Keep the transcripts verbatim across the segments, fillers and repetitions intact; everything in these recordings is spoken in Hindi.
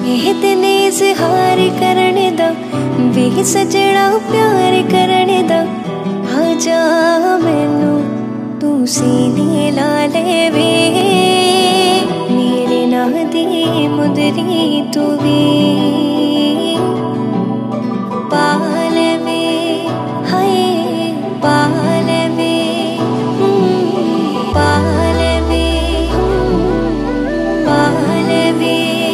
ਇਹ ਦਿਨ इज़हार करने दा वे सजड़ा प्यार करने दा आजा मैनू तू सीने ला ले वे मेरे नाम दी मुदरी तू भी पाल वे हाय पाल वे पाल वे पाल वे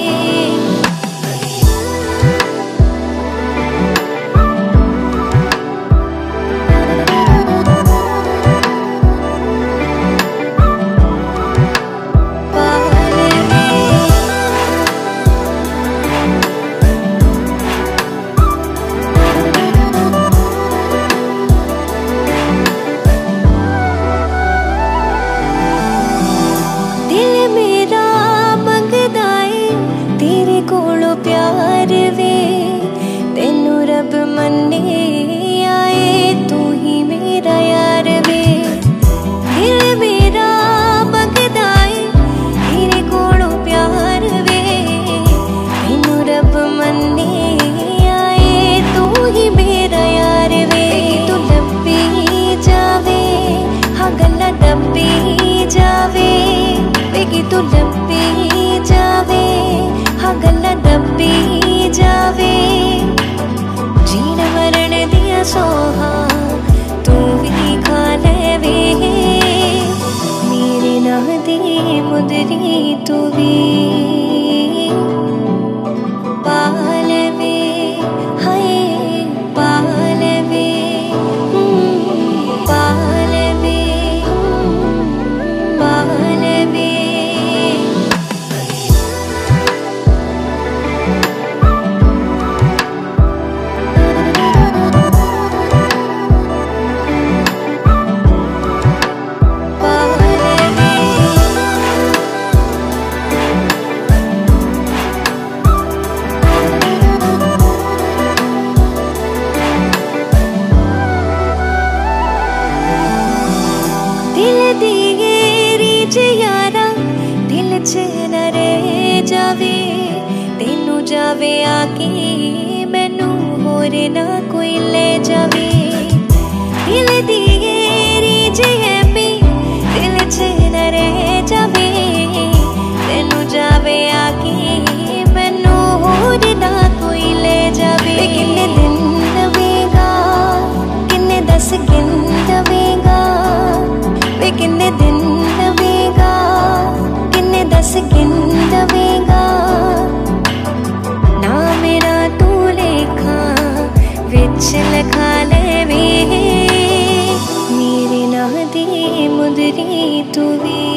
तू लब्बी जावे हाँ गल्ला दब्बी जावे जीण मरण दिया सोहा तू भी खा लेवे मेरे नाम दी मुदरी तू भी पाल वे हाय पाल वे पाल वे पाल वे तेनू जावे आके मैनू होर ना कोई ले जावे दिल दी रीझ है भी दिल च न रह जावे तेनू जावे आके मैनू होर ना कोई ले जावे किन्ने दिन दवेगा किन्ने दस गिन दवेगा वे किन्ने दिन दवेगा किन्ने दस गिन दवेगा ना मेरा तू लेखा विच लखा ले वे मेरे नाम दी मुदरी तू भी।